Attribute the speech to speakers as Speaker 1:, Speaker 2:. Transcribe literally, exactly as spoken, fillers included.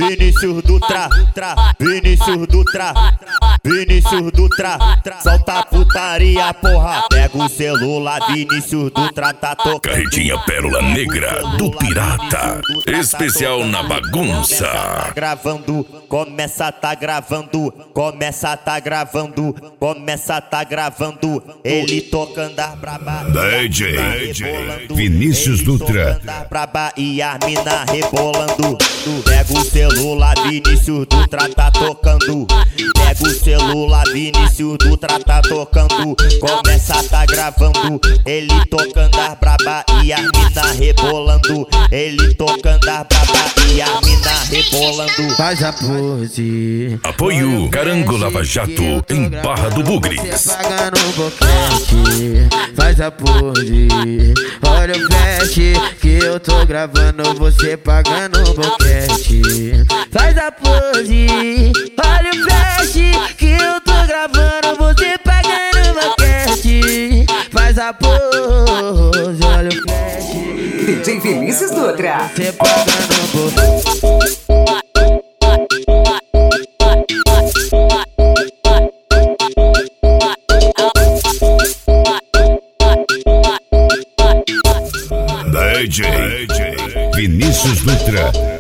Speaker 1: Vinícius Dutra, tra, Vinícius Dutra, Vinícius Dutra, solta a putaria, porra. Pega o celular, Vinícius Dutra tá tocando.
Speaker 2: Carretinha Pérola Negra do Pirata, especial na bagunça.
Speaker 1: Tá gravando, começa tá gravando, começa tá gravando, começa tá gravando. Ele tocando as braba,
Speaker 2: D J Vinícius Dutra,
Speaker 1: braba e a mina rebolando. Pega o celular, Vinícius Dutra tá tocando. Pega o celular, Vinícius Dutra tá tocando. Começa tá gravando, ele tocando as braba e a mina rebolando. Ele tocando as braba e a mina rebolando.
Speaker 3: Faz a pose.
Speaker 2: Apoio Carango Lava Jato em Barra do Bugres.
Speaker 3: Paga no boquete, faz a pose. Olha o flash que eu tô gravando, você pagando o boquete. Faz a pose. Olha o flash que eu tô gravando, você pagando o boquete. Faz a pose. Olha o flash
Speaker 4: D J Vinícius Dutra,
Speaker 3: você pagando o boquete.
Speaker 2: D J Vinícius Dutra.